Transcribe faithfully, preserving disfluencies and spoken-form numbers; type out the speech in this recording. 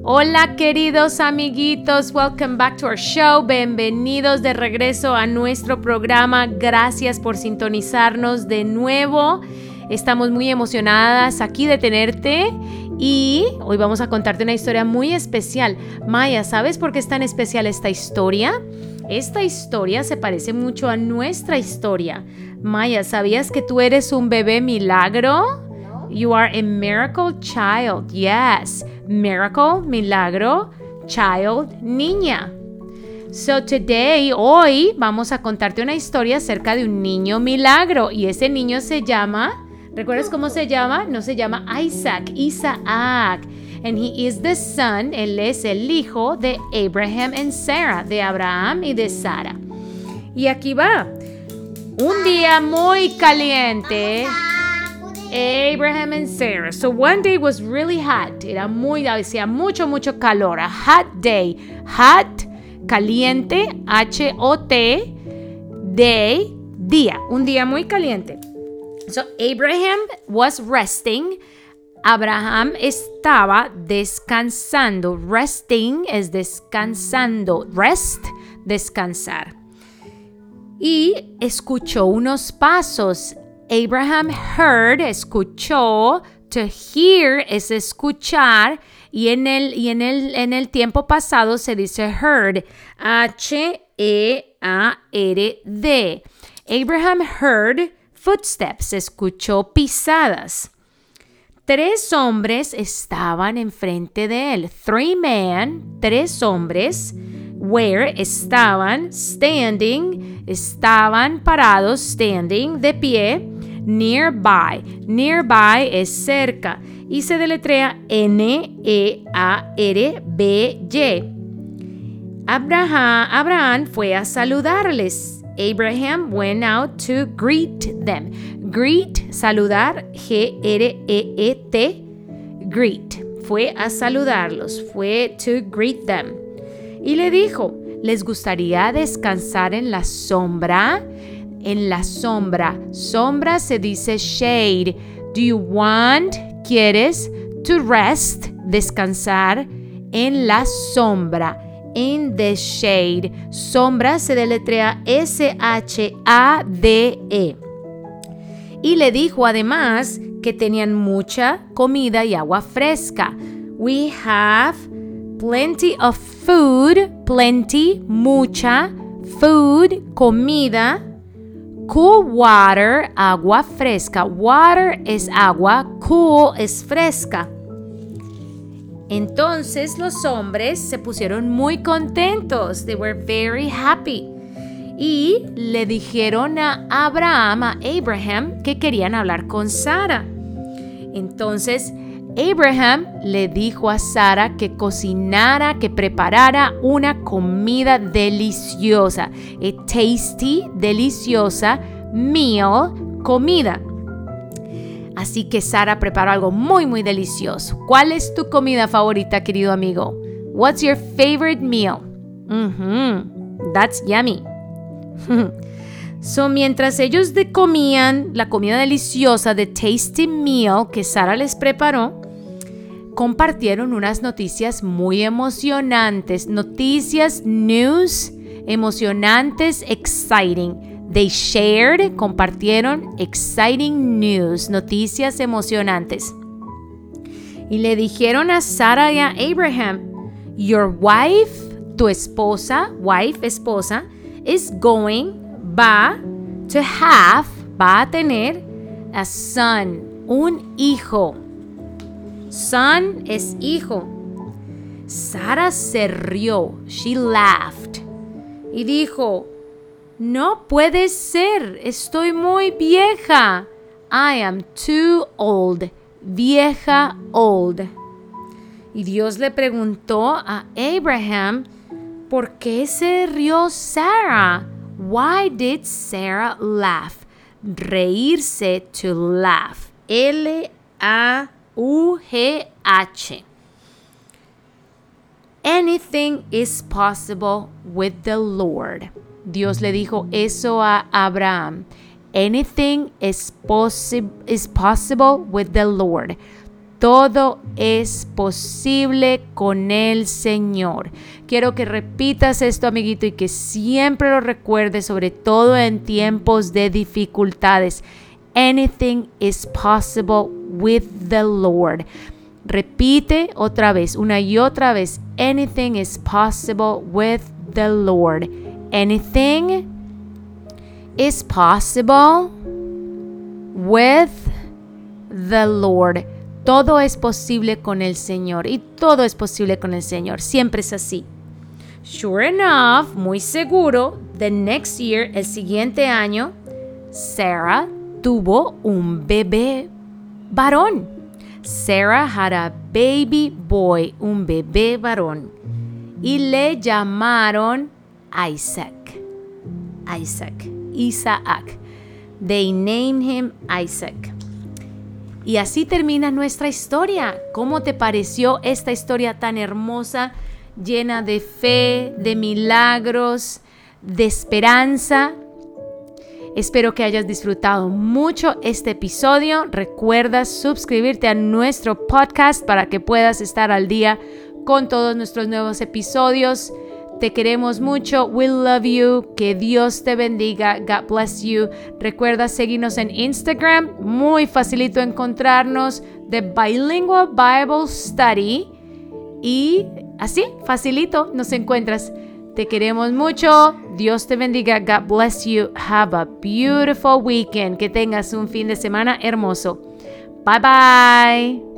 Hola queridos amiguitos, welcome back to our show. Bienvenidos de regreso a nuestro programa. Gracias por sintonizarnos de nuevo. Estamos muy emocionadas aquí de tenerte y hoy vamos a contarte una historia muy especial. Maya, ¿sabes por qué es tan especial esta historia? Esta historia se parece mucho a nuestra historia. Maya, ¿sabías que tú eres un bebé milagro? You are a miracle child. Yes, miracle, milagro, child, niña. So today, hoy, vamos a contarte una historia acerca de un niño milagro. Y ese niño se llama, ¿recuerdas cómo se llama? No se llama Isaac, Isaac. And he is the son, él es el hijo de Abraham and Sarah, de Abraham y de Sara. Y aquí va. Un día muy caliente. Abraham and Sarah. So one day was really hot. Era muy, hacía mucho, mucho calor. A hot day. Hot, caliente, H O T, day, día. Un día muy caliente. So Abraham was resting. Abraham estaba descansando. Resting es descansando. Rest, descansar. Y escuchó unos pasos. Abraham heard, escuchó. To hear es escuchar. Y en el, y en el, en el tiempo pasado se dice heard. H E A R D. Abraham heard footsteps. Escuchó pisadas. Tres hombres estaban enfrente de él. Three men, tres hombres. Where estaban, standing, estaban parados, standing, de pie. Nearby, nearby es cerca y se deletrea N E A R B Y. Abraham, Abraham fue a saludarles. Abraham went out to greet them. Greet, saludar, G R E E T, greet. Fue a saludarlos, fue to greet them. Y le dijo, ¿les gustaría descansar en la sombra? En la sombra. Sombra se dice shade. Do you want, quieres, to rest, descansar en la sombra? In the shade. Sombra se deletrea S H A D E. Y le dijo además que tenían mucha comida y agua fresca. We have plenty of food. Plenty, mucha. Food, comida. Cool water, agua fresca. Water es agua, cool es fresca. Entonces los hombres se pusieron muy contentos. They were very happy. Y le dijeron a Abraham, a Abraham, que querían hablar con Sara. Entonces Abraham le dijo a Sara que cocinara, que preparara una comida deliciosa. A tasty, deliciosa meal, comida. Así que Sara preparó algo muy, muy delicioso. ¿Cuál es tu comida favorita, querido amigo? What's your favorite meal? Mm-hmm. That's yummy. So, mientras ellos de comían la comida deliciosa de tasty meal que Sara les preparó, compartieron unas noticias muy emocionantes. Noticias, news, emocionantes, exciting. They shared, compartieron exciting news, noticias emocionantes. Y le dijeron a Sara y a Abraham, your wife, tu esposa, wife, esposa, is going, va, to have, va a tener, a son, un hijo. Son es hijo. Sara se rió. She laughed. Y dijo, no puede ser. Estoy muy vieja. I am too old. Vieja, old. Y Dios le preguntó a Abraham, ¿por qué se rió Sarah? Why did Sarah laugh? Reírse, to laugh. L A U G H. Anything is possible with the Lord. Dios le dijo eso a Abraham. Anything is, possi- is possible with the Lord. todo es posible con el Señor. Quiero que repitas esto, amiguito, y que siempre lo recuerdes, sobre todo en tiempos de dificultades. Anything is possible with the Lord. Repite otra vez, una y otra vez. Anything is possible with the Lord. Anything is possible with the Lord. Todo es posible con el Señor y todo es posible con el Señor. Siempre es así. Sure enough, muy seguro, the next year, el siguiente año, Sarah tuvo un bebé varón. Sarah had a baby boy, un bebé varón. Y le llamaron Isaac. Isaac. Isaac. They named him Isaac. Y así termina nuestra historia. ¿Cómo te pareció esta historia tan hermosa, llena de fe, de milagros, de esperanza? Espero que hayas disfrutado mucho este episodio. Recuerda suscribirte a nuestro podcast para que puedas estar al día con todos nuestros nuevos episodios. Te queremos mucho. We love you. Que Dios te bendiga. God bless you. Recuerda seguirnos en Instagram. Muy facilito encontrarnos. The Bilingual Bible Study. Y así, facilito, nos encuentras. Te queremos mucho. Dios te bendiga. God bless you. Have a beautiful weekend. Que tengas un fin de semana hermoso. Bye bye.